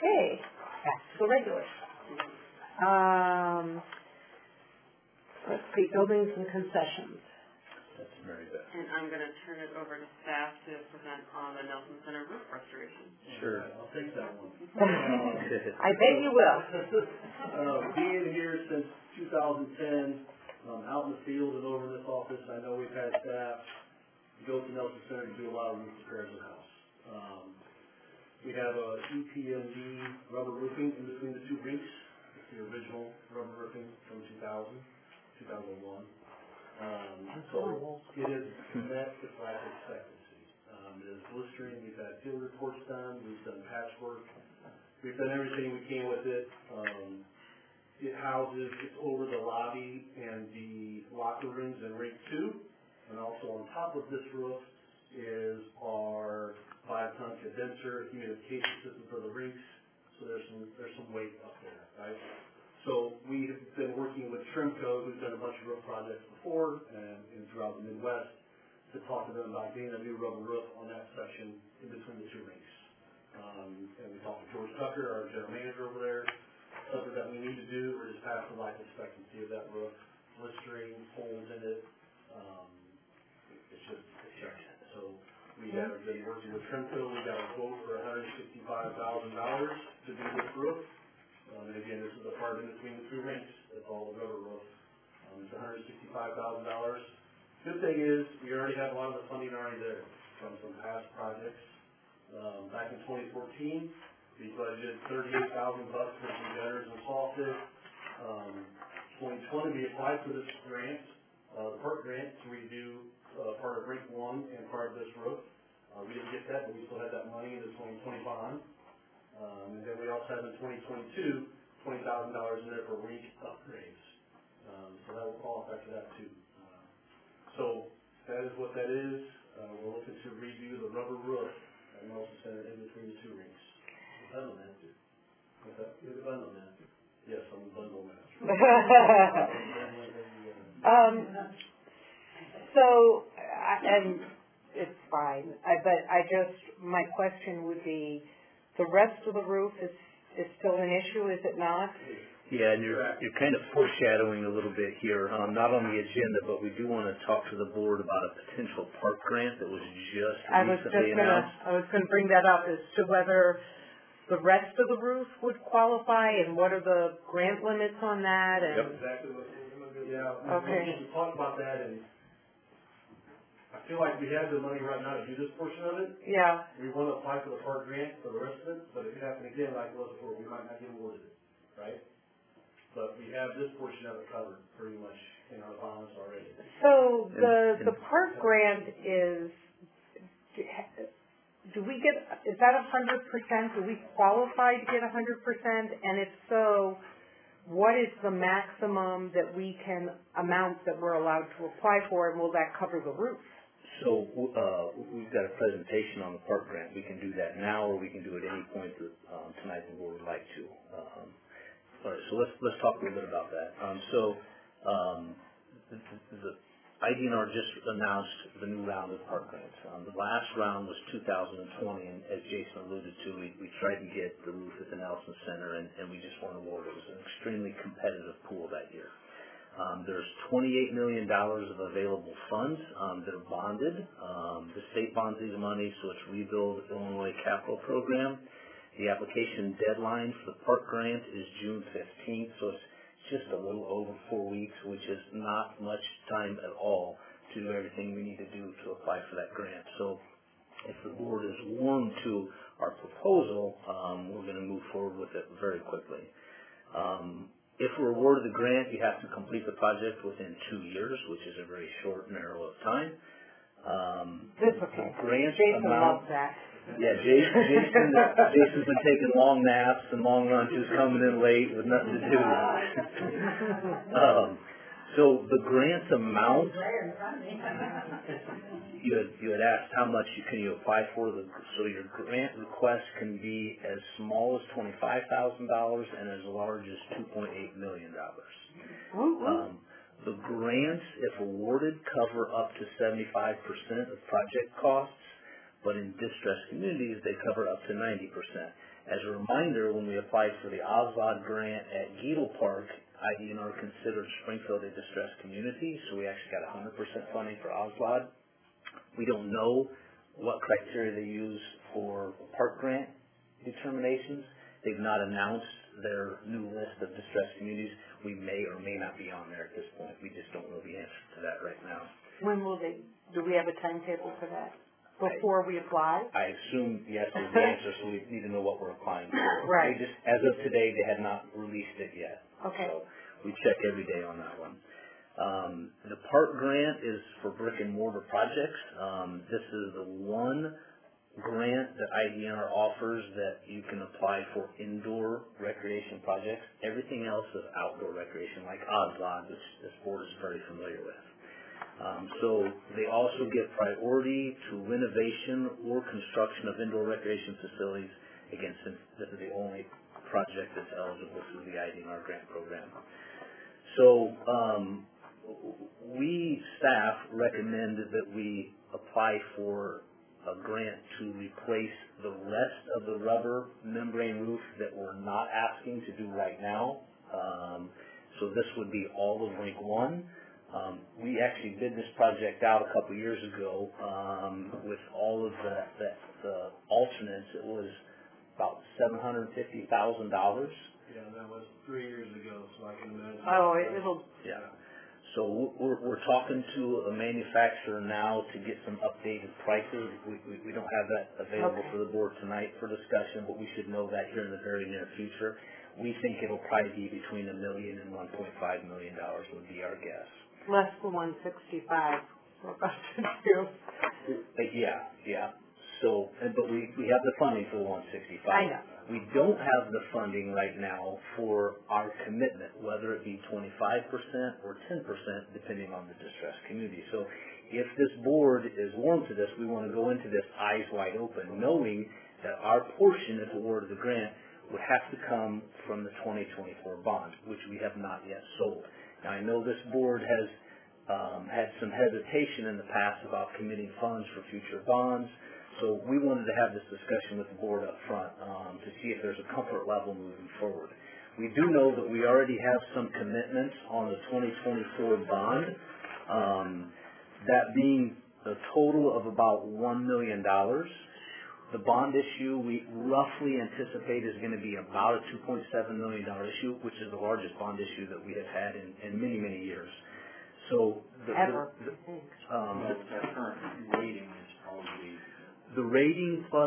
Okay, back to the regular. Let's see, buildings and concessions. That's Mary Beth. And I'm going to turn it over to staff to present on the Nelson Center roof restoration. Sure. I'll take that one. I bet you will. Being here since 2010, out in the field and over in this office, I know we've had staff go to Nelson Center to do a lot of roof repairs in the house. We have a EPMD rubber roofing in between the two rinks. It's the original rubber roofing from 2001. So it is met the life expectancy. It is blistering. We've had field reports done. We've done patchwork. We've done everything we can with it. It's over the lobby and the locker rooms in rink 2. And also on top of this roof is our 5-ton condenser humidification system for the rinks. So there's some weight up there, right? So we have been working with Trimco, who's done a bunch of roof projects before and throughout the Midwest, to talk to them about getting a new rubber roof on that section in between the two rinks. And we talked to George Tucker, our general manager over there. Something that we need to do, we're just past the life expectancy of that roof, blistering, holes in it. It's so we have been working with Trimco. We got a quote for $165,000 to do this roof. And again, this is the part in between the two rinks. It's all the rubber roof. It's $165,000. Good thing is we already have a lot of the funding already there from some past projects. Back in 2014, we budgeted $38,000 for some gutters and soffit. 2020, we applied for this grant, the park grant, to redo part of rink 1 and part of this roof. We didn't get that, but we still had that money in the 2020 bond. And then we also have in 2022, $20,000 in there for rink upgrades. So that will qualify for that too. So that is what that is. We're looking to redo the rubber roof at Nelson Center in between the two rinks. Bundle master. What's that? You're the bundle master. Yes, I'm the bundle master. And it's fine. My question would be, the rest of the roof is still an issue, is it not? Yeah, and you're kind of foreshadowing a little bit here, not on the agenda, but we do want to talk to the board about a potential park grant that was just recently announced. I was going to bring that up as to whether the rest of the roof would qualify and what are the grant limits on that. And Yep. Exactly what we're going to do. Yeah. Okay. We talked about that, and I feel like we have the money right now to do this portion of it. Yeah. We want to apply for the park grant for the rest of it, but if it happens again like it was before, we might not get awarded it, right? But we have this portion of it covered pretty much in our bonds already. So the park grant is, is that 100%? Do we qualify to get 100%? And if so, what is the maximum amount that we're allowed to apply for, and will that cover the roof? So we've got a presentation on the park grant. We can do that now, or we can do it at any point tonight the board would like to. All right, so let's talk a little bit about that. The IDNR just announced the new round of park grants. The last round was 2020, and as Jason alluded to, we tried to get the roof at the Nelson Center, and we just weren't awarded. It was an extremely competitive pool that year. There's $28 million of available funds that are bonded. The state bonds these money, so it's Rebuild Illinois Capital Program. The application deadline for the park grant is June 15th, so it's just a little over 4 weeks, which is not much time at all to do everything we need to do to apply for that grant. So if the board is warm to our proposal, we're going to move forward with it very quickly. If we're awarded the grant, you have to complete the project within 2 years, which is a very short narrow of time. That's okay. Grant Jason amount, loves that. Yeah, Jason's been taking long naps and long lunches, coming in late with nothing to do. So the grant amount, you had asked how much can you apply for. So your grant request can be as small as $25,000 and as large as $2.8 million. The grants, if awarded, cover up to 75% of project costs, but in distressed communities, they cover up to 90%. As a reminder, when we applied for the OSLOD grant at Geedle Park, IDNR considered Springfield a distressed community, so we actually got 100% funding for OSLOD. We don't know what criteria they use for park grant determinations. They've not announced their new list of distressed communities. We may or may not be on there at this point. We just don't know the answer to that right now. When will they, do we have a timetable for that? Before we apply? I assume yes is the answer, so we need to know what we're applying for. Right. They just, as of today, they had not released it yet. Okay. So we check every day on that one. The park grant is for brick and mortar projects. This is the one grant that IDNR offers that you can apply for indoor recreation projects. Everything else is outdoor recreation, like OSLOD, which this board is very familiar with. So they also get priority to renovation or construction of indoor recreation facilities. Again, since this is the only project that's eligible through the IDNR grant program. So we, staff, recommend that we apply for a grant to replace the rest of the rubber membrane roof that we're not asking to do right now. So this would be all of Rink 1. We actually did this project out a couple years ago with all of the alternates. It was about $750,000. Yeah, that was 3 years ago, so I can imagine. Oh, it'll... Yeah. So we're talking to a manufacturer now to get some updated prices. We don't have that available for the board tonight for discussion, but we should know that here in the very near future. We think it'll probably be between $1 million and $1.5 million would be our guess. Less than 165. We're about to do. Yeah. So, but we have the funding for the 165. I know. We don't have the funding right now for our commitment, whether it be 25% or 10%, depending on the distressed community. So if this board is warm to this, we want to go into this eyes wide open, knowing that our portion, if awarded the grant, would have to come from the 2024 bond, which we have not yet sold. Now, I know this board has had some hesitation in the past about committing funds for future bonds, so we wanted to have this discussion with the board up front to see if there's a comfort level moving forward. We do know that we already have some commitments on the 2024 bond, that being a total of about $1 million. The bond issue we roughly anticipate is going to be about a $2.7 million issue, which is the largest bond issue that we have had in many, many years. So the Ever. The current rating is probably... The rating plus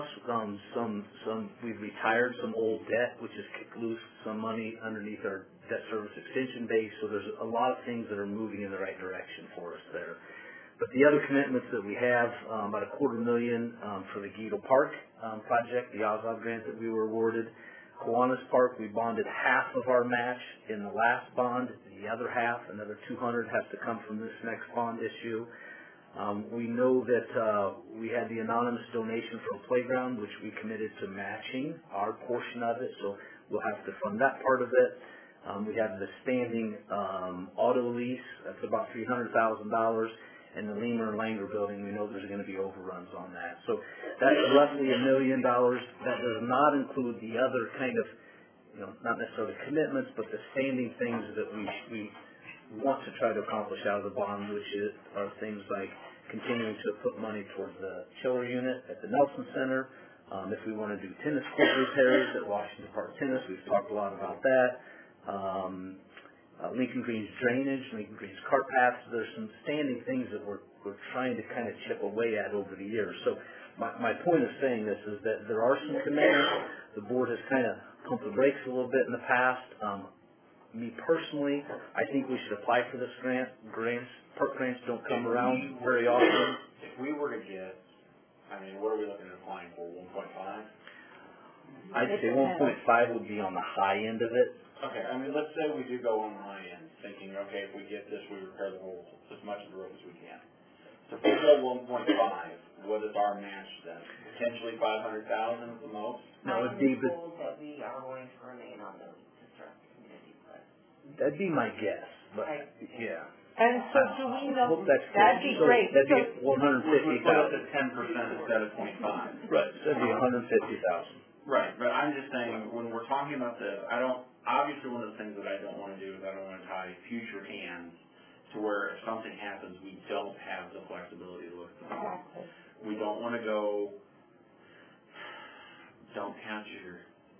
we've retired some old debt, which has kicked loose some money underneath our debt service extension base. So there's a lot of things that are moving in the right direction for us there. But the other commitments that we have, about $250,000 for the Geedle Park project, the OSLOD grant that we were awarded. Kiwanis Park, we bonded half of our match in the last bond. The other half, another $200,000, has to come from this next bond issue. We know that we had the anonymous donation for a playground, which we committed to matching our portion of it, so we'll have to fund that part of it. We have the standing auto lease, that's about $300,000, and the Lemur and Langer building, we know there's going to be overruns on that. So that's roughly $1 million. That does not include the other kind of, not necessarily commitments, but the standing things that we want to try to accomplish out of the bond, which are things like continuing to put money towards the chiller unit at the Nelson Center. If we want to do tennis court repairs at Washington Park Tennis, we've talked a lot about that. Lincoln Green's drainage, Lincoln Green's cart paths. There's some standing things that we're trying to kind of chip away at over the years. So my point of saying this is that there are some commitments. The board has kind of pumped the brakes a little bit in the past. Me personally, I think we should apply for this grant. Park grants don't come around very often. If we were to get, what are we looking at applying for, 1.5? I'd say 1.5 would be on the high end of it. Okay, let's say we do go on the high end, thinking, okay, if we get this, we repair the whole, as much of the roof as we can. So if we go 1.5, what is our match then? Potentially $500,000 at the most? No, it'd be, that we are going to remain on the distressed community list. that'd be my guess, but Right. yeah. And so do we know, that'd be So great. that'd be We put up to 150,000. 10% instead of 25. Right, so that'd be 150,000. Right, but I'm just saying, when we're talking about this, obviously one of the things that I don't wanna do is I don't wanna tie future hands to where if something happens, we don't have the flexibility to look at the money. We don't wanna go, don't count your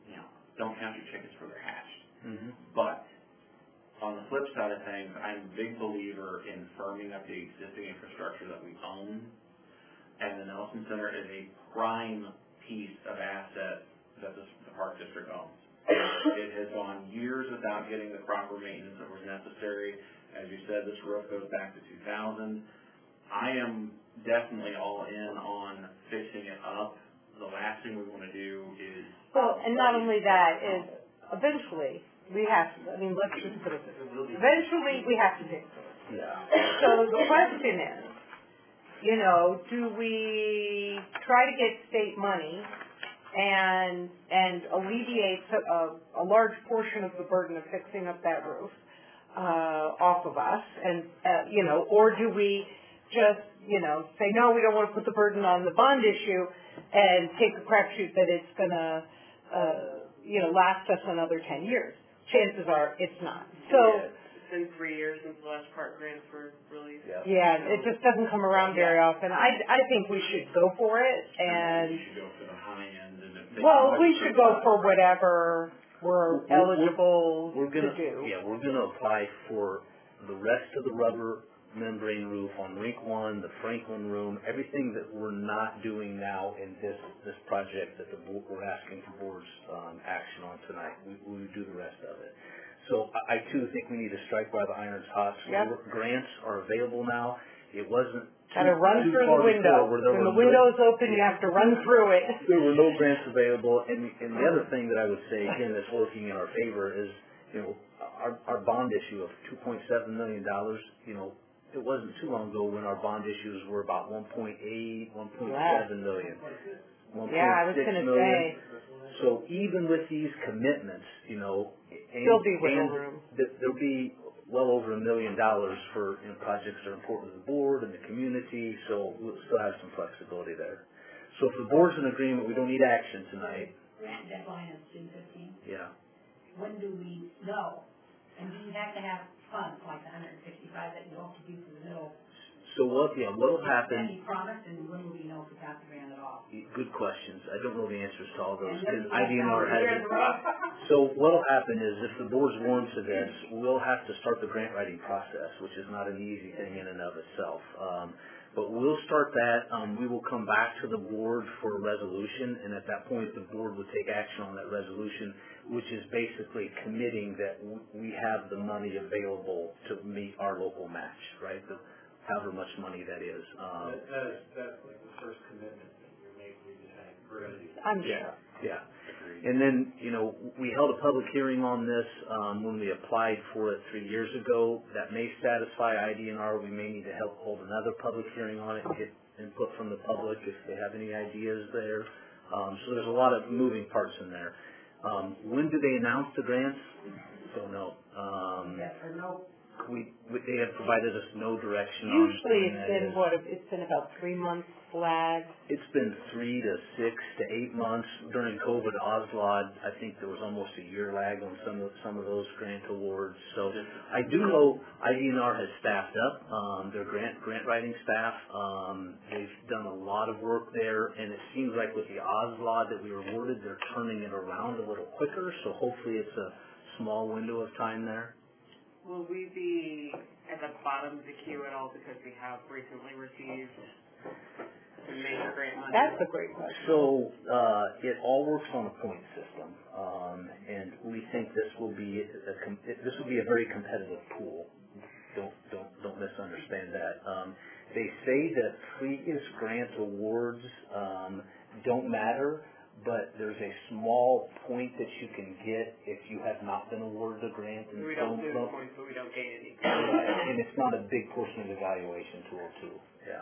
chickens before they're hatched. Mm-hmm. But on the flip side of things, I'm a big believer in firming up the existing infrastructure that we own, and the Nelson Center is a prime piece of asset that the Park District owns. It has gone years without getting the proper maintenance that was necessary. As you said, this roof goes back to 2000. I am definitely all in on fixing it up. The last thing we want to do is... Well, and not only that, is eventually we have to, I mean, let's just put it this way. Eventually we have to fix it. Yeah. So the question is, you know, do we try to get state money and alleviate a large portion of the burden of fixing up that roof off of us, and you know, or do we just, you know, say no, we don't want to put the burden on the bond issue and take a crapshoot that it's going to you know, last us another 10 years? Chances are it's not. So. It's been 3 years since the last park grants were released. Yeah, it just doesn't come around very often. I think we should go for it, and we should go for the high end. And well, we should go for whatever we're eligible to do. Yeah, we're going to apply for the rest of the rubber membrane roof on Rink 1, the Franklin room, everything that we're not doing now in this project that we're asking for board's action on tonight. We would do the rest of it. So I too think we need to strike while the iron's hot. So Yep. Grants are available now. It wasn't Gotta run too through far the window. before where When the window's open, you have to run through it. There were no grants available, and the other thing that I would say, again, that's working in our favor is, you know, our bond issue of $2.7 million, you know, it wasn't too long ago when our bond issues were about 1.8, 1.7 million. Yeah, I was going to say. So even with these commitments, you know, Still be wiggle room. There'll be well over $1 million for, you know, projects that are important to the board and the community, so we'll still have some flexibility there. So if the board's in agreement, we don't need action tonight. Grant deadline is June 15th. Yeah. When do we know? And do you have to have funds like the 165 that you hope to do for the middle? So what'll happen? Any promise, and when will we know if we got the grant at all? Good questions. I don't know the answers to all those And because then IDNR hasn't. So what'll happen is if the board's warm to this, we'll have to start the grant writing process, which is not an easy thing in and of itself. But we'll start that. We will come back to the board for a resolution, and at that point, the board would take action on that resolution, which is basically committing that we have the money available to meet our local match, right? However much money that is. That's like the first commitment that you're making to saying, we're going to do that. I'm sure. Yeah. And then, you know, we held a public hearing on this when we applied for it 3 years ago. That may satisfy IDNR. We may need to hold another public hearing on it and get input from the public if they have any ideas there. So there's a lot of moving parts in there. When do they announce the grants? Don't know. Yes or no? They have provided us no direction on Usually when that is. it's been about 3 months lag. It's been 3 to 6 to 8 months. During COVID, OSLOD, I think there was almost a year lag on some of those grant awards. So I do know IDNR has staffed up their grant writing staff. They've done a lot of work there, and it seems like with the OSLOD that we were awarded, they're turning it around a little quicker. So hopefully it's a small window of time there. Will we be at the bottom of the queue at all because we have recently received some major grant money? That's a great question. So it all works on a point system, and we think this will be a very competitive pool. Don't misunderstand that. They say that previous grant awards don't matter, but there's a small point that you can get if you have not been awarded a grant. And We don't do the points, but we don't gain any. And it's not a big portion of the evaluation tool, too. Yeah.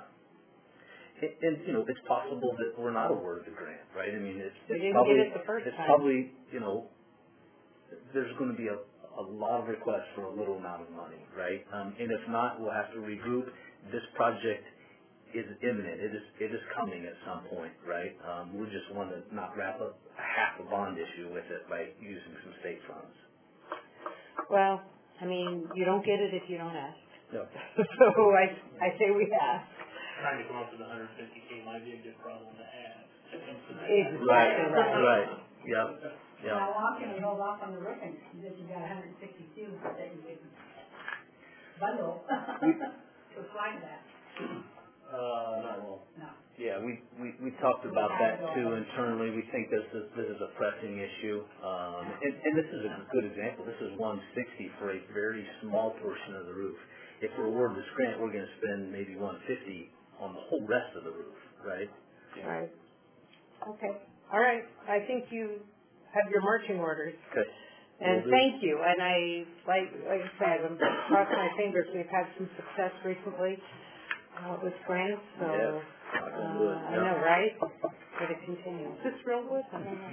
And you know, it's possible that we're not awarded the grant, right? I mean, it's probably, get it the first it's time. probably, you know, there's going to be a lot of requests for a little amount of money, right? And if not, we'll have to regroup. This project is imminent. It is coming at some point, right? We just want to not wrap up half a bond issue with it by using some state funds. Well, I mean, you don't get it if you don't ask. No. So I say we ask. Trying to come up with $150K might be a good problem to have. Exactly Right. Yep. How long can we hold off on the roofing, because you got 162 that you can bundle to apply to that? Not long. No. Yeah, we talked about that too internally. We think this is a pressing issue, and this is a good example. This is $160 for a very small portion of the roof. If we're awarded this grant, we're going to spend maybe $150 on the whole rest of the roof, right? Yeah. Right. Okay. All right. I think you have your marching orders. Okay. And thank you. And like I said, I'm crossing my fingers. We've had some success recently with grants, so I know, right? But it continues. Is this real wood? I don't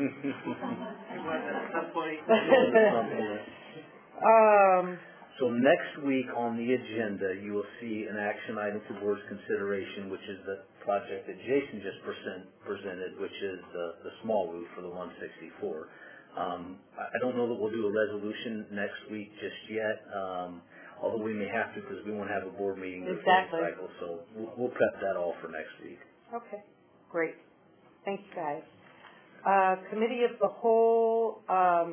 know. So next week on the agenda, you will see an action item for board's consideration, which is the project that Jason just presented, which is the small roof for the 164. I don't know that we'll do a resolution next week just yet, although we may have to because we won't have a board meeting this cycle. So we'll prep that all for next week. Okay, great. Thanks, guys. Committee of the whole.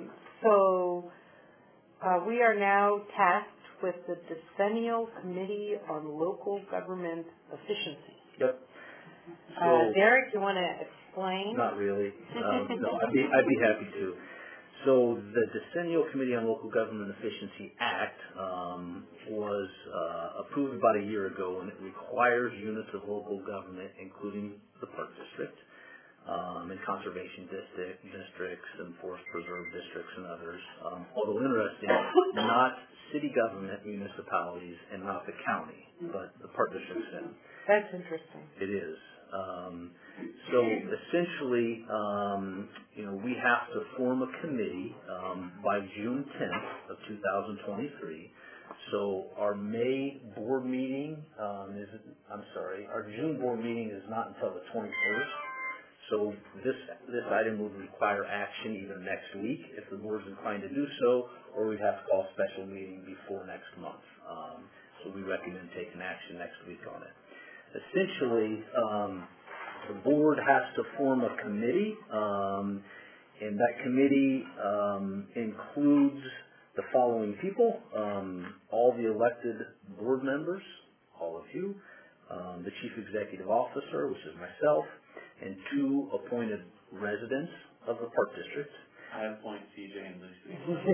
We are now tasked with the Decennial Committee on Local Government Efficiency. Yep. So, Derek, you want to explain? Not really. No, I'd be happy to. So the Decennial Committee on Local Government Efficiency Act was approved about a year ago, and it requires units of local government, including the Park District, and conservation districts and forest preserve districts and others. Although interesting, not city government municipalities and not the county, but the Park District's in. That's interesting. It is. So essentially, we have to form a committee by June 10th of 2023. So our May board meeting our June board meeting is not until the 21st. So this item would require action either next week if the board's inclined to do so, or we'd have to call a special meeting before next month. So we recommend taking action next week on it. Essentially, the board has to form a committee, and that committee includes the following people: all the elected board members, all of you, the chief executive officer, which is myself, and 2 appointed residents of the Park District. I appoint CJ and Lucy.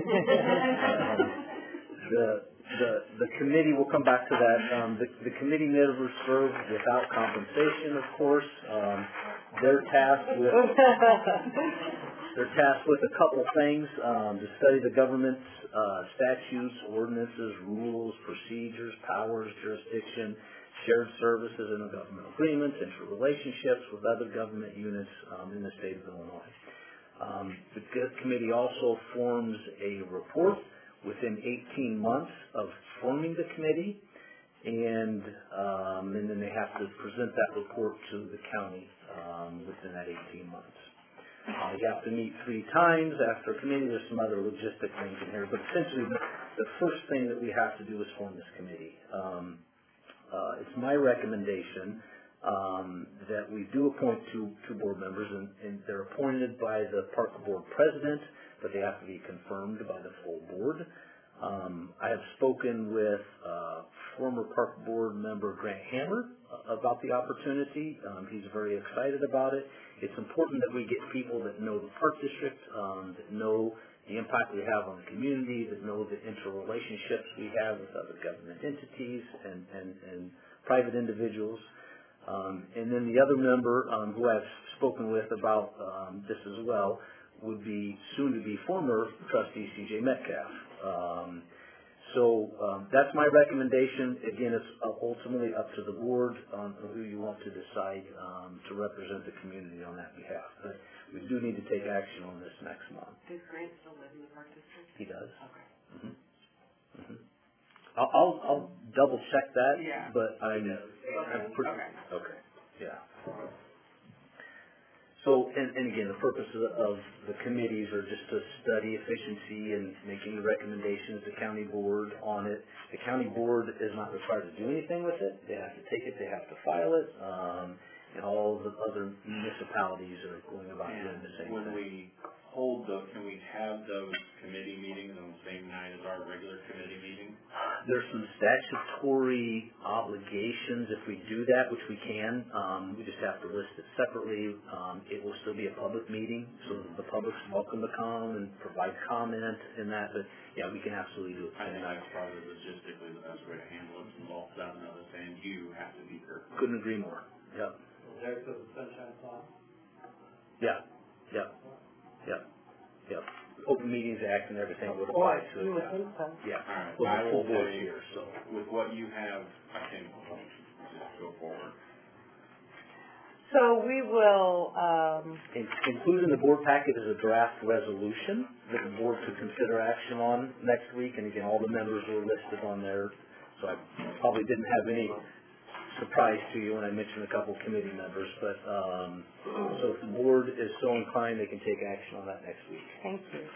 The committee, we'll come back to that. The committee never serves without compensation, of course. They're tasked with a couple things, to study the government's statutes, ordinances, rules, procedures, powers, jurisdiction, shared services and government agreements, interrelationships with other government units in the state of Illinois. The committee also forms a report within 18 months of forming the committee, and then they have to present that report to the county within that 18 months. You have to meet 3 times after a committee. There's some other logistic things in here, but essentially the first thing that we have to do is form this committee. It's my recommendation that we do appoint two board members, and they're appointed by the park board president, but they have to be confirmed by the full board. I have spoken with former park board member Grant Hammer about the opportunity. He's very excited about it. It's important that we get people that know the park district, that know the impact we have on the community, that know the interrelationships we have with other government entities and private individuals. And then the other member who I've spoken with about this as well would be soon-to-be former trustee C.J. Metcalf. So that's my recommendation. Again, it's ultimately up to the board on who you want to decide to represent the community on that behalf. But we do need to take action on this next month. Does Grant still live in the Park District? He does. Okay. Mm-hmm. Mm-hmm. I'll double check that, Yeah. but I'm pretty, Okay. okay, yeah. So, and again, the purpose of the committees are just to study efficiency and making recommendations to county board on it. The county board is not required to do anything with it. They have to take it, they have to file it, and all the other municipalities are going about doing the same thing. When we can we have those committee meetings on the same night as our regular committee meeting? There's some statutory obligations if we do that, which we can. We just have to list it separately. It will still be a public meeting, so the public's welcome to come and provide comment in that, but yeah, we can absolutely do it. I think that's probably logistically the best way to handle it, involves that and others, and you have to be there. Couldn't agree more. Yep. There's the sunshine law. Yeah. Yep. Yep. Yep. Open Meetings Act and everything would apply to it. You would think so. Yeah. All right. Well, I the will full board say, here, so. with what you have, I think just go forward. So we will, Included in the board packet is a draft resolution that the board could consider action on next week, and again, all the members were listed on there, so I probably didn't have any surprise to you when I mentioned a couple committee members, but, so if the board is so inclined, they can take action on that next week. thank you.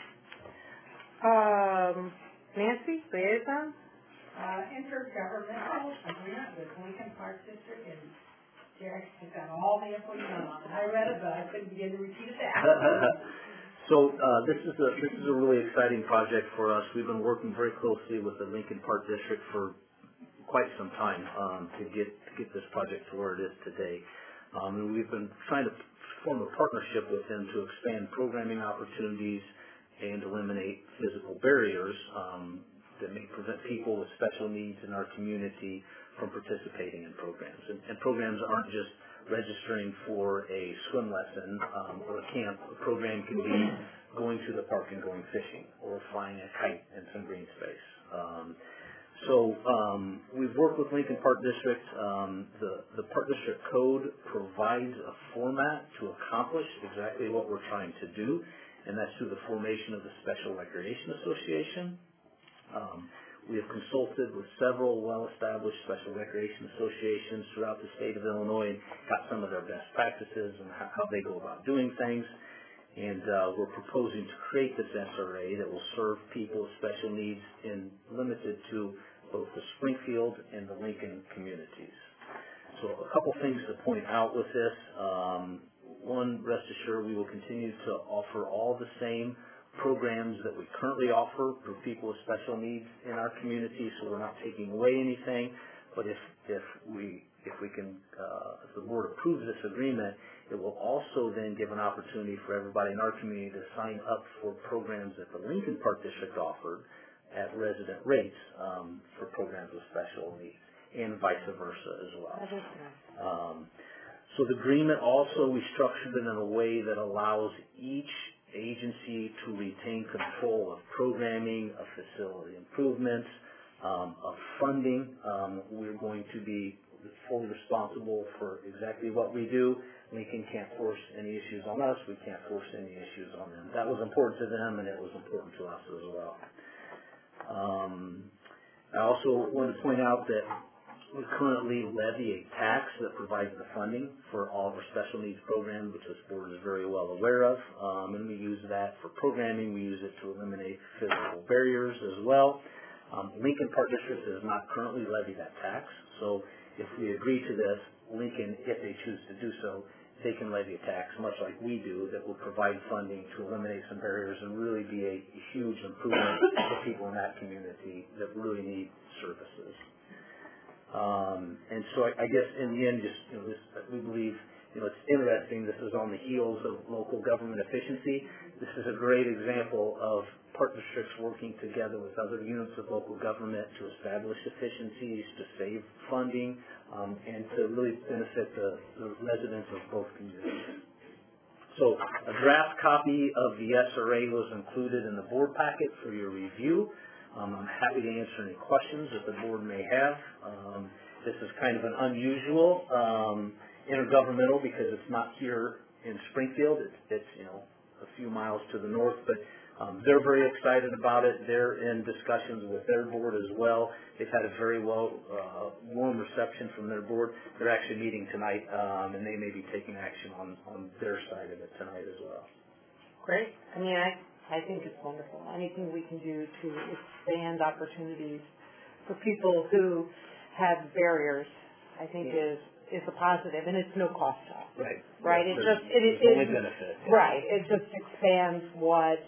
Nancy, liaison? Intergovernmental agreement with Lincoln Park District, and Derek has got all the info you want. I read it, but I couldn't begin to repeat it back. So this is a really exciting project for us. We've been working very closely with the Lincoln Park District for quite some time to get this project to where it is today. And we've been trying to form a partnership with them to expand programming opportunities and eliminate physical barriers that may prevent people with special needs in our community from participating in programs. And programs aren't just registering for a swim lesson or a camp. A program can be going to the park and going fishing or flying a kite in some green space. So we've worked with Lincoln Park District. The Park District Code provides a format to accomplish exactly what we're trying to do, and that's through the formation of the Special Recreation Association. We have consulted with several well-established special recreation associations throughout the state of Illinois and got some of their best practices and how they go about doing things. And we're proposing to create this SRA that will serve people with special needs and limited to both the Springfield and the Lincoln communities. So a couple things to point out with this. One, rest assured we will continue to offer all the same programs that we currently offer for people with special needs in our community, so we're not taking away anything. But if the board approves this agreement, it will also then give an opportunity for everybody in our community to sign up for programs that the Lincoln Park District offered at resident rates for programs with special needs, and vice versa as well. So the agreement also, we structured it in a way that allows each agency to retain control of programming, of facility improvements, of funding. We're going to be fully responsible for exactly what we do. Lincoln can't force any issues on us. We can't force any issues on them. That was important to them, and it was important to us as well. I also want to point out that we currently levy a tax that provides the funding for all of our special needs programs, which this board is very well aware of, and we use that for programming. We use it to eliminate physical barriers as well. Lincoln Park District does not currently levy that tax, so if we agree to this, Lincoln, if they choose to do so, they can levy a tax, much like we do, that will provide funding to eliminate some barriers and really be a huge improvement for people in that community that really need services. And so I guess in the end, we believe, it's interesting. This is on the heels of local government efficiency. This is a great example of park districts working together with other units of local government to establish efficiencies, to save funding, and to really benefit the residents of both communities. So a draft copy of the SRA was included in the board packet for your review. I'm happy to answer any questions that the board may have. This is kind of an unusual intergovernmental because it's not here in Springfield. It's a few miles to the north, but they're very excited about it. They're in discussions with their board as well. They've had a very warm reception from their board. They're actually meeting tonight, and they may be taking action on their side of it tonight as well. Great. I mean, I think it's wonderful. Anything we can do to expand opportunities for people who have barriers, I think is a positive, and it's no cost to us. Right. Right. Yeah, It's only benefit. Yeah. Right. It just expands what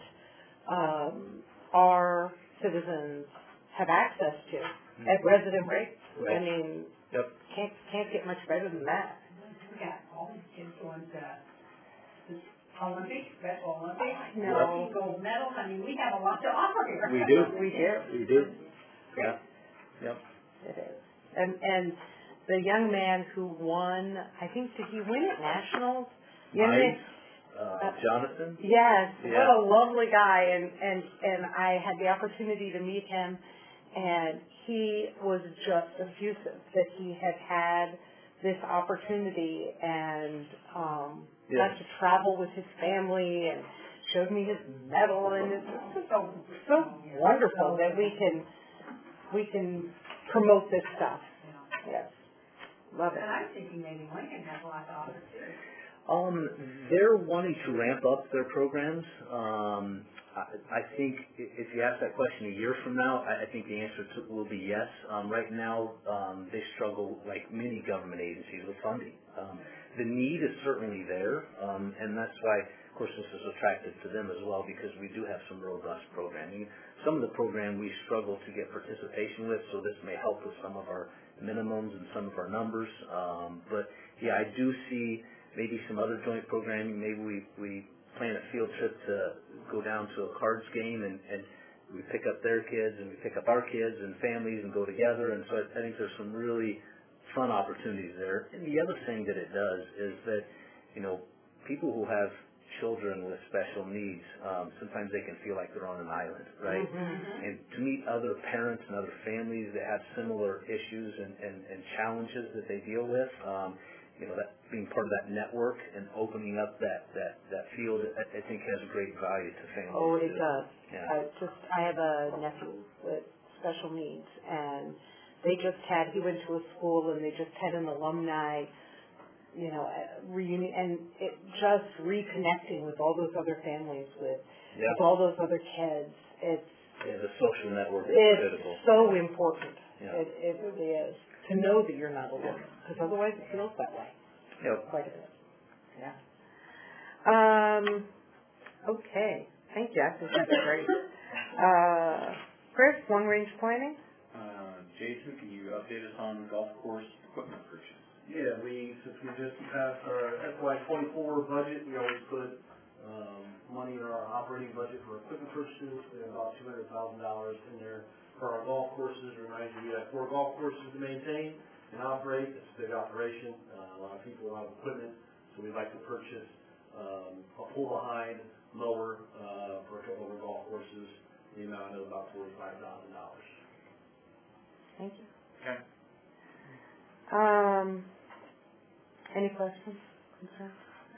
our citizens have access to at resident rates. Right. I mean, Yep. can't get much better than that. We got all these kids going to the Olympics, Special Olympics, No. gold medals. I mean, we have a lot to offer here. We do. We do. We do. Yeah. Yep. It is. And the young man who won, I think, did he win at Nationals? Jonathan? Yes. Yeah. What a lovely guy. And I had the opportunity to meet him, and he was just effusive that he had this opportunity and got to travel with his family and showed me his medal, and it's so wonderful that we can promote this stuff. Yes. Love it. And I'm thinking maybe Lincoln has a lot to offer too. They're wanting to ramp up their programs. I think if you ask that question a year from now, I think the answer will be yes. Right now, they struggle, like many government agencies, with funding. The need is certainly there, and that's why, of course, this is attractive to them as well, because we do have some robust programming. Some of the program we struggle to get participation with, so this may help with some of our minimums and some of our numbers. But yeah, I do see maybe some other joint programming. Maybe we plan a field trip to go down to a cards game, and we pick up their kids and we pick up our kids and families and go together. And so I think there's some really fun opportunities there. And the other thing that it does is that, people who have children with special needs, sometimes they can feel like they're on an island, right? Mm-hmm. And to meet other parents and other families that have similar issues and challenges that they deal with, that being part of that network and opening up that field, I think has a great value to families. Oh, it does. Yeah. I have a nephew with special needs, and he went to a school, and they just had an alumni reunion, and it just reconnecting with all those other families, with all those other kids. The social network is critical. It's so important. Yeah. It really is. To know that you're not alone, because otherwise it feels that way. Yep. Quite a bit. Yeah. Okay. Thank you. I think that's great. Chris, long-range planning? Jason, can you update us on golf course equipment purchase? Yeah, since we just passed our FY24 budget, we always put money in our operating budget for equipment purchases. We have about $200,000 in there for our golf courses. Remind you, we have 4 golf courses to maintain and operate. It's a big operation, a lot of people, a lot of equipment. So we'd like to purchase a pull-behind mower for a couple of our golf courses, the amount of about $45,000. Thank you. Okay. Any questions, concerns?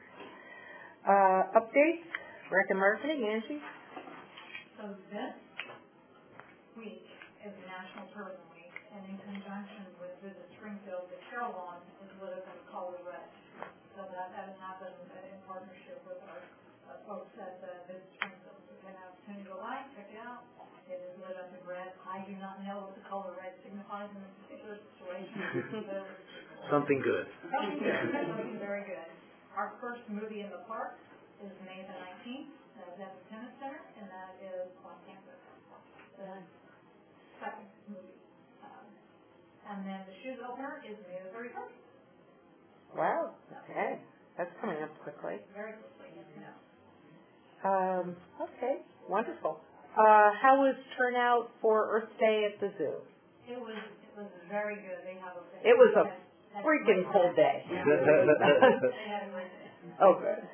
Updates, rec and marketing, Angie? So this week is National Tourism Week, and in conjunction with Visit Springfield, the Carillon is lit up in color red. So that has happened in partnership with our folks at Visit Springfield. So if you have an opportunity to go by, check it out. It is lit up in red. I do not know what the color red signifies in this particular situation. Something good. Something very good. Our first movie in the park is May the 19th. That is at the Tennis Center, and that is on campus. The second movie. And then the shoes opener is May the 31st. Wow. Okay. That's coming up quickly. Very quickly, yes, Okay. Wonderful. How was turnout for Earth Day at the zoo? It was very good. They have It was a freaking cold day. They had a great day. Oh, good.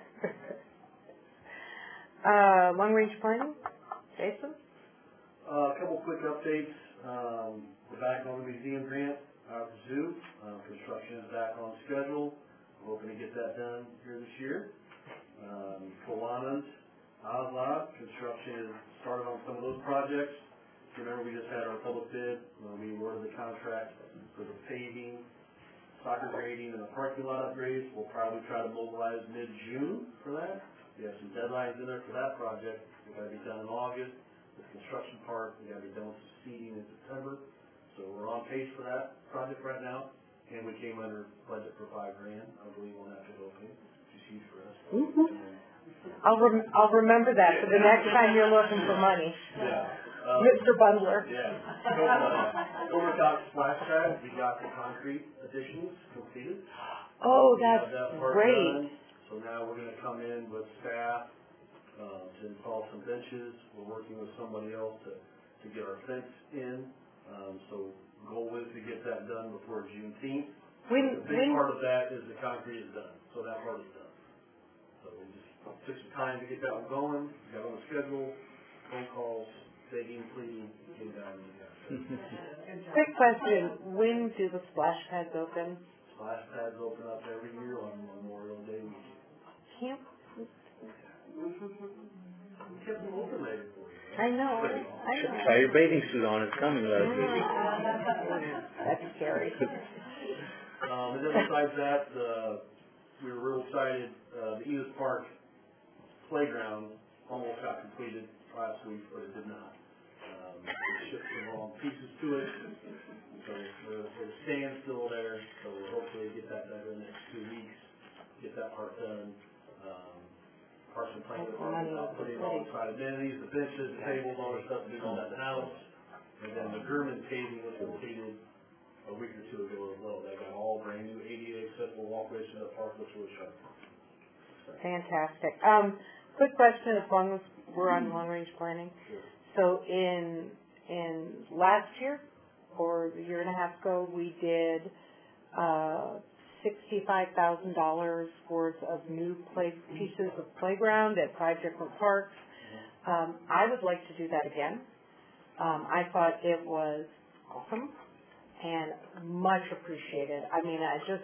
Long-range planning? Jason? A couple quick updates. We're back on the museum grant out at the zoo. Construction is back on schedule. We're hoping to get that done here this year. Kiwanis, Construction has started on some of those projects. Remember, we just had our public bid, we awarded the contract for the paving, soccer grading, and the parking lot upgrades. We'll probably try to mobilize mid-June for that. We have some deadlines in there for that project. We've got to be done in August. The construction part, we got to be done with seeding in September. So we're on pace for that project right now. And we came under budget for $5,000, I believe, on that bid opening, which is huge for us. I'll remember that for the next time you're looking for money. Yeah. Mr. Bundler. Yeah. Overtop splash pad, we got the concrete additions completed. Oh, We have that's that part great. done. So now we're gonna come in with staff, to install some benches. We're working with somebody else to get our fence in. So goal is to get that done before Juneteenth. The big part of that is the concrete is done, so that part is done. So we just took some time to get that one going, got on the schedule, phone calls, begging, pleading, get it done. Quick question, when do the splash pads open? Splash pads open up every year on Memorial Day weekend. Can't. We kept them overlaid for you. I know. Try your bathing suit on, it's coming, Leslie. That's scary. And then besides that, we were real excited, the Edith Park playground almost got completed last week, but it did not. They shipped some wrong pieces to it, so the stand's still there, so we'll hopefully get that done in the next 2 weeks, get that part done. Carson Plank is putting all the side amenities, the benches, the tables, all the stuff to do all that in the house. And then the German paving was completed a week or two ago as well. They got all brand new ADA accessible walkways to the park, which was sharp. Fantastic. Quick question, as long as we're on long-range planning. So in last year, or a year and a half ago, we did $65,000 worth of new pieces of playground at 5 different parks. I would like to do that again. I thought it was awesome and much appreciated. I mean,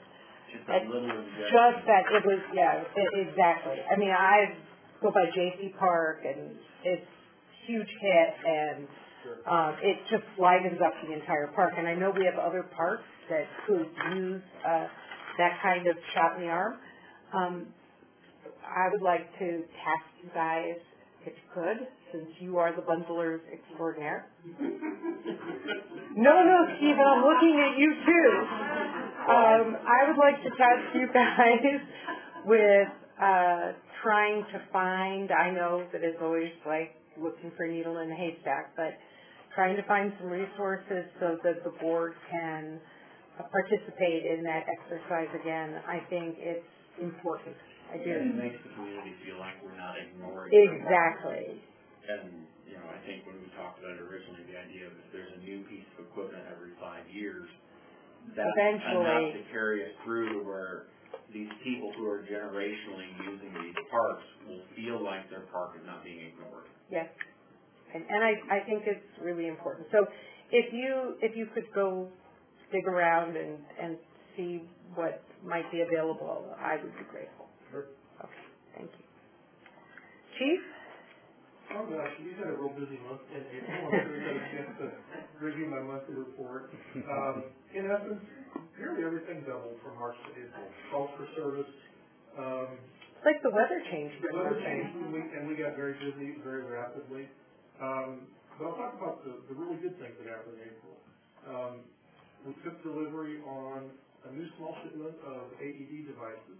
exactly. I mean, I go by JC Park and it's huge hit and it just livens up the entire park. And I know we have other parks that could use that kind of shot in the arm. I would like to task you guys, if you could, since you are the bundlers extraordinaire. No, Stephen, I'm looking at you too. I would like to task you guys with trying to find, I know that it's always like looking for a needle in a haystack, but trying to find some resources so that the board can participate in that exercise again. I think it's important. I do. And it makes the community feel like we're not ignoring Exactly. And, I think when we talked about it originally, the idea of if there's a new piece of equipment every 5 years, that's enough to carry us through to where these people who are generationally using these parks will feel like their park is not being ignored. Yes. And I think it's really important. So if you could go dig around and see what might be available, I would be grateful. Sure. Okay, thank you. Chief? Oh gosh, you had a real busy month in April. I'm sure you had a chance to review my monthly report. In essence, nearly everything doubled from March to April. Calls for service. It's like the weather changed. The weather changed, and we got very busy very rapidly. But I'll talk about the really good things that happened in April. We took delivery on a new small shipment of AED devices,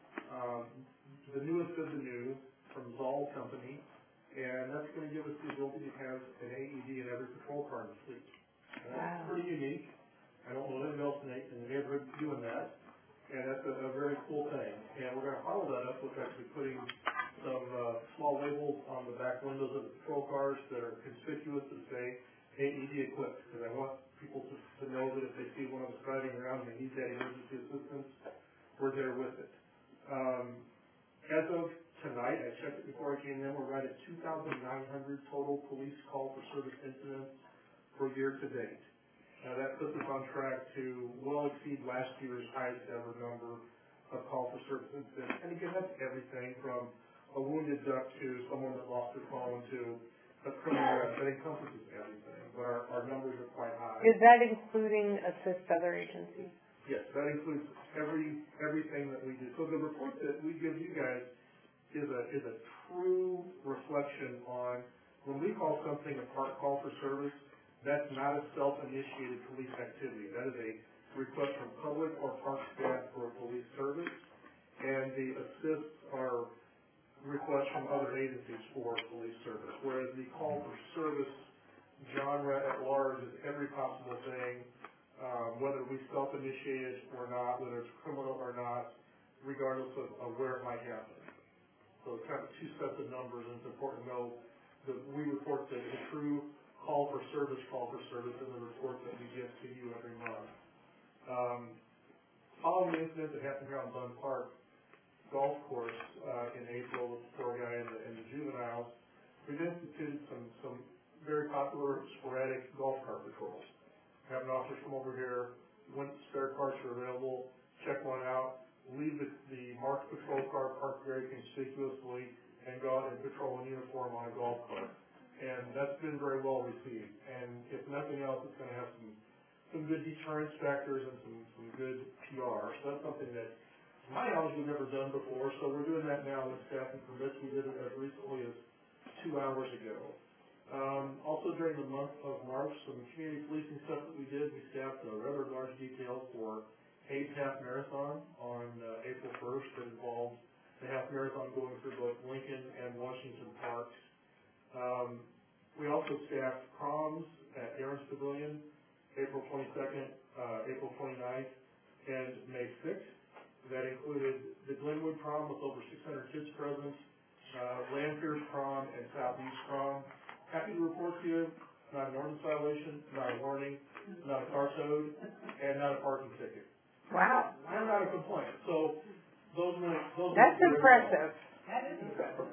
the newest of the new from Zoll Company, and that's going to give us the ability to have an AED in every patrol car in the fleet. That's pretty unique. I don't know anyone else in the neighborhood doing that, and that's a very cool thing. And we're going to follow that up with actually putting some small labels on the back windows of the patrol cars that are conspicuous that say AED equipped, because I want people to know that if they see one of us driving around and they need that emergency assistance, we're there with it. As of tonight, I checked it before I came in, we're right at 2,900 total police call for service incidents for year to date. Now that puts us on track to well exceed last year's highest ever number of call for service incidents. And again, that's everything from a wounded duck to someone that lost their phone to a criminal arrest. That encompasses everything, but our numbers are quite high. Is that including assist other agencies? Yes, that includes everything that we do. So the report that we give you guys is a true reflection on when we call something a park call for service. That's not a self-initiated police activity. That is a request from public or park staff for a police service, and the assists are requests from other agencies for police service. Whereas the call for service genre at large is every possible thing, whether we self-initiate it or not, whether it's criminal or not, regardless of where it might happen. So it's kind of two sets of numbers, and it's important to know that we report the true call for service in the report that we give to you every month. Following the incident that happened here on Bunn Park Golf Course in April with the poor guy and the juveniles, we've instituted some very popular sporadic golf cart patrols. Have an officer come over here, when spare carts are available, check one out, leave the marked patrol car parked very conspicuously, and go out and patrol in uniform on a golf cart. And that's been very well received. And if nothing else, it's going to have some good deterrence factors and some good PR. So that's something that, to my knowledge, we've never done before. So we're doing that now with staffing permits. We did it as recently as 2 hours ago. Also during the month of March, some community policing stuff that we did, we staffed a rather large detail for Hayes Half Marathon on April 1st that involved the half marathon going through both Lincoln and Washington parks. We also staffed proms at Aaron's Pavilion, April 22nd, April 29th, and May 6th. That included the Glenwood prom with over 600 kids present, Lampier's prom, and Southeast prom. Happy to report to you, not an ordinance violation, not a warning, not a car towed, and not a parking ticket. Wow. And not a complaint. So those That's impressive. That is impressive.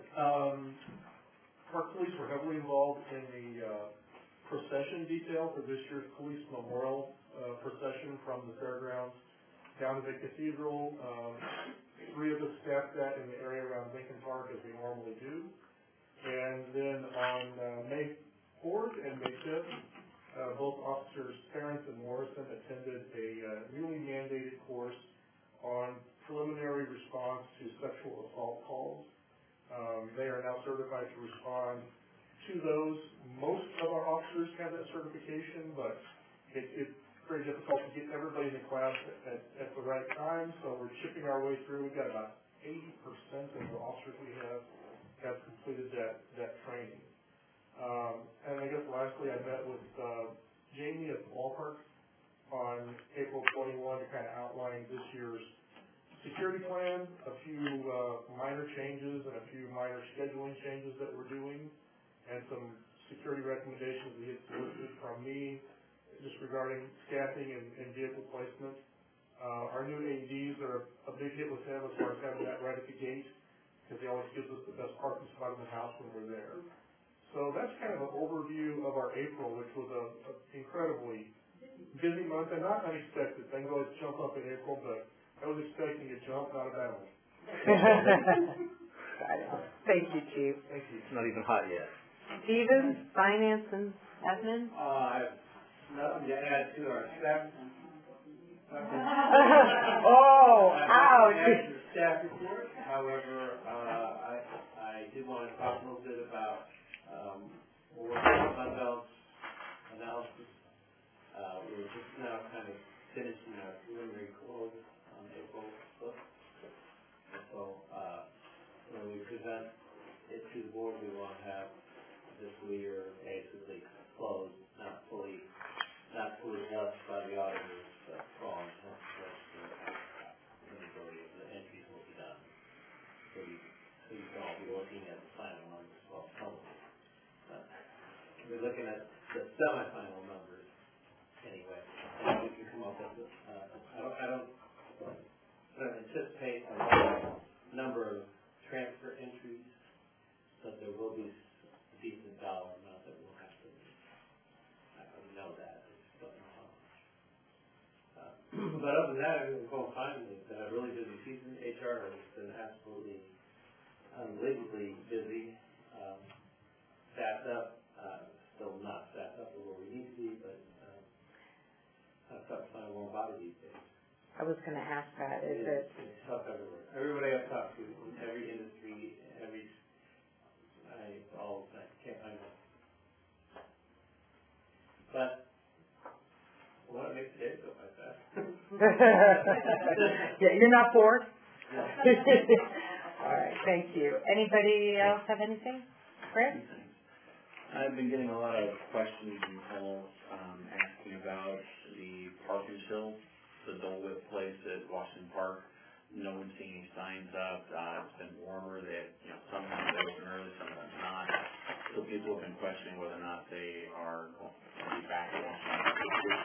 Park police were heavily involved in the procession detail for this year's police memorial procession from the fairgrounds down to the cathedral. 3 of us staffed that in the area around Lincoln Park as we normally do. And then on May 4th and May 5th, both officers Terrence and Morrison attended a newly mandated course on preliminary response to sexual assault calls. They are now certified to respond to those. Most of our officers have that certification, but it's very difficult to get everybody in the class at the right time, so we're chipping our way through. We've got about 80% of the officers we have completed that training. And I guess lastly, I met with Jamie at the ballpark on April 21 to kind of outline this year's security plan, a few minor changes and a few minor scheduling changes that we're doing, and some security recommendations we had solicited from me just regarding staffing and vehicle placement. Our new AEDs are a big hit with him as far as having that right at the gate, because he always gives us the best parking spot in the house when we're there. So that's kind of an overview of our April, which was an incredibly busy month and not unexpected. Things always jump up in April, but I was expecting a jump, not a battle. Thank you, Chief. Thank you. It's not even hot yet. Steven, Finance and Admin? I have nothing to add to our staff. Oh, ouch. Staff report. However, I did want to talk a little bit about we're working on fund balance analysis. We're just now kind of finishing our preliminary close on April 5th. And so when we present it to the board, we want to have this year basically closed, not fully blessed by the auditors, but strong the majority of the entries will be done. So you can all be looking at the final numbers, well, probably. We're looking at the semi-final numbers anyway. And we can come up with I don't anticipate a large number of transfer entries, but there will be a decent dollar amount that we'll have to. I know that. I just don't know how much. But other than that, I think we're going fine. We've been a really busy season. HR has been absolutely unbelievably busy, staffed up, still not staffed up to where we need to be, but tough to find a warm body these days. I was gonna ask that, is it? It's tough everywhere. Everybody I've talked to, every industry, all of that, can't find one. But, what makes the day go by fast? Yeah, you're not bored? All right, thank you. Anybody else have anything? Chris? I've been getting a lot of questions and calls asking about the park and chill, the Dole Whip place at Washington Park. No one's seeing any signs up. It's been warmer. Sometimes they open early, sometimes not. So people have been questioning whether or not they are going to be back at Washington Park.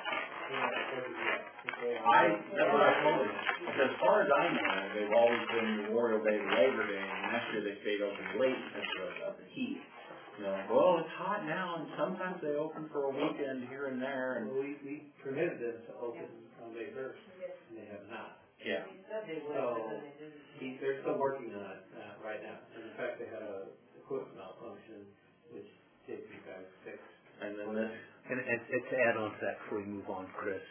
That's what I told them. Because as far as I know, they've always been Memorial Day to Labor Day, and last year they stayed open late because of the heat. They're like, well, it's hot now, and sometimes they open for a weekend here and there. And we permitted them to open on May 1st, and they have not. Yeah. So they're still working on it right now. And in fact, they had a equipment malfunction, which takes you guys fixed. And then this. And to add on to that before we move on, Chris,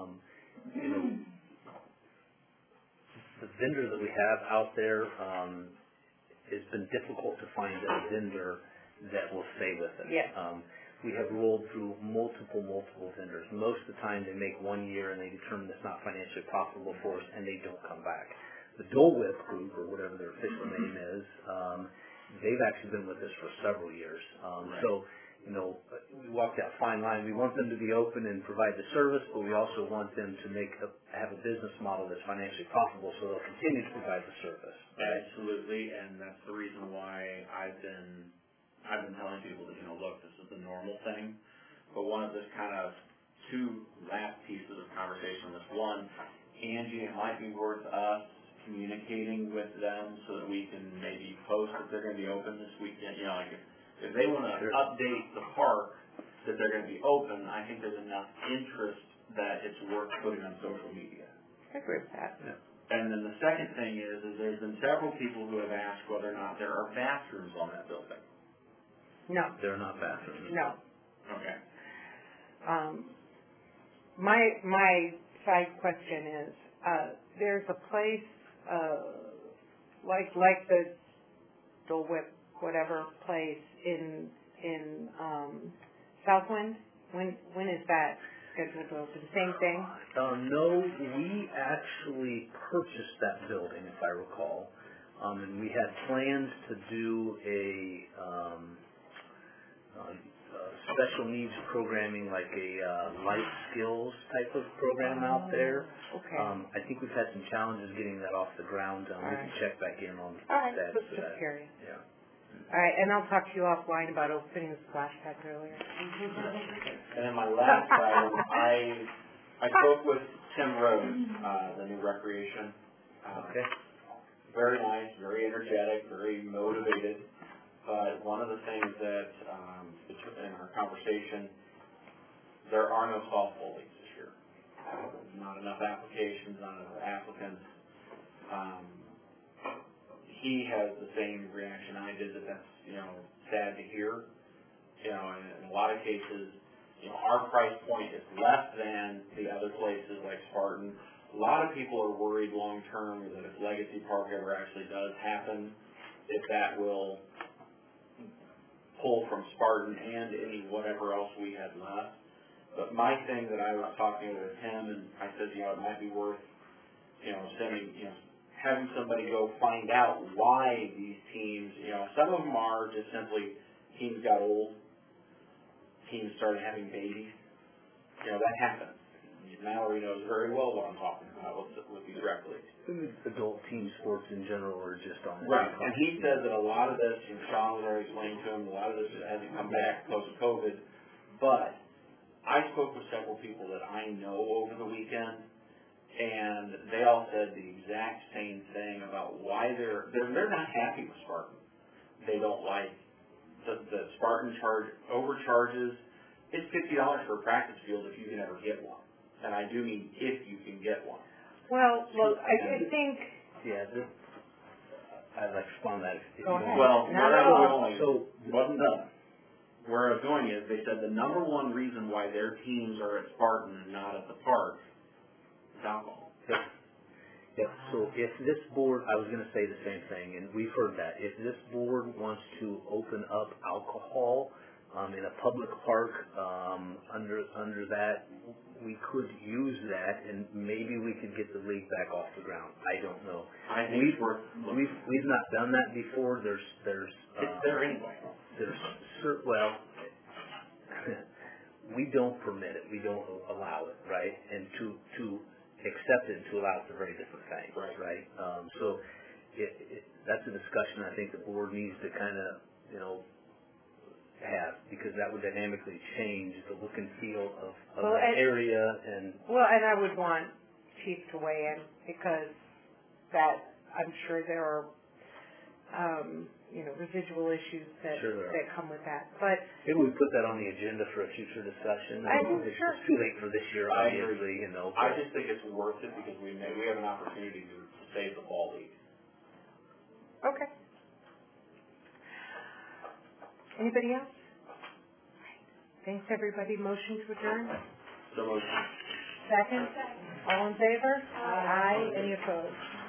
the vendor that we have out there, it's been difficult to find a vendor that will stay with us. Yeah. We have rolled through multiple vendors. Most of the time they make 1 year and they determine it's not financially profitable for us and they don't come back. The Dole Whip group, or whatever their official name is, they've actually been with us for several years. Right. So, we walk that fine line. We want them to be open and provide the service, but we also want them to have a business model that's financially profitable so they'll continue to provide the service. Right? Absolutely, and that's the reason why I've been telling people that, look, this is the normal thing. But one of this kind of two last pieces of conversation was, one, Angie, it might be worth us communicating with them so that we can maybe post that they're going to be open this weekend. If they want to update the park that they're going to be open, I think there's enough interest that it's worth putting on social media. I agree with that. Yeah. And then the second thing is there's been several people who have asked whether or not there are bathrooms on that building. No. They're not bathrooms. No. Okay. My side question is, there's a place, like the Dole Whip, whatever place in Southwind. When is that scheduled to open? Same thing? No, we actually purchased that building, if I recall. And we had plans to do a special needs programming, like a life skills type of program out there. Okay. I think we've had some challenges getting that off the ground. We can check back in on All right, status of just that. curious. Yeah. All right, and I'll talk to you offline about opening the splash pad earlier. And then my last item, I spoke with Tim Rhodes, the new recreation. Okay. Very nice, very energetic, very motivated. But one of the things that, in our conversation, there are no softball leagues this year. Not enough applications, not enough applicants. He has the same reaction I did, that's, sad to hear. In a lot of cases, our price point is less than the other places like Spartan. A lot of people are worried long term that if Legacy Park ever actually does happen, if that will pull from Spartan and any whatever else we had left. But my thing that I was talking with him, and I said, it might be worth, having somebody go find out why these teams, some of them are just simply teams got old, teams started having babies. That happens. Mallory knows very well what I'm talking about with these rec leagues. Adult team sports in general are just on. Right, and he says that a lot of this, Sean was already explaining to him, a lot of this hasn't come back post-COVID, but I spoke with several people that I know over the weekend, and they all said the exact same thing about why they're not happy with Spartan. They don't like the Spartan overcharges. It's $50 for a practice field if you can ever get one. And I do mean if you can get one. Well, I think... Yeah, I'd like to respond to that if you Go want. ahead. Well, Not where at I was all. going, it wasn't done. Where I was going is, they said the number one reason why their teams are at Spartan and not at the park is alcohol. Yeah, so if this board, I was gonna say the same thing, and we've heard that, if this board wants to open up alcohol, in a public park, under that, we could use that, and maybe we could get the league back off the ground. I don't know. I think it's worth, We've not done that before. There's it's there anyway. well, we don't permit it. We don't allow it, right? And to accept it and to allow it's a very different thing, right? So that's a discussion I think the board needs to kind of, have, because that would dynamically change the look and feel of that area. And I would want Chief to weigh in, because that, I'm sure there are, residual issues that come with that. But maybe we put that on the agenda for a future discussion. It's too late for this year, obviously, I just think it's worth it because we have an opportunity to save the ball league. Okay. Anybody else? Thanks, everybody. Motion to adjourn? So moved. Second? All in favor? Aye. Any opposed?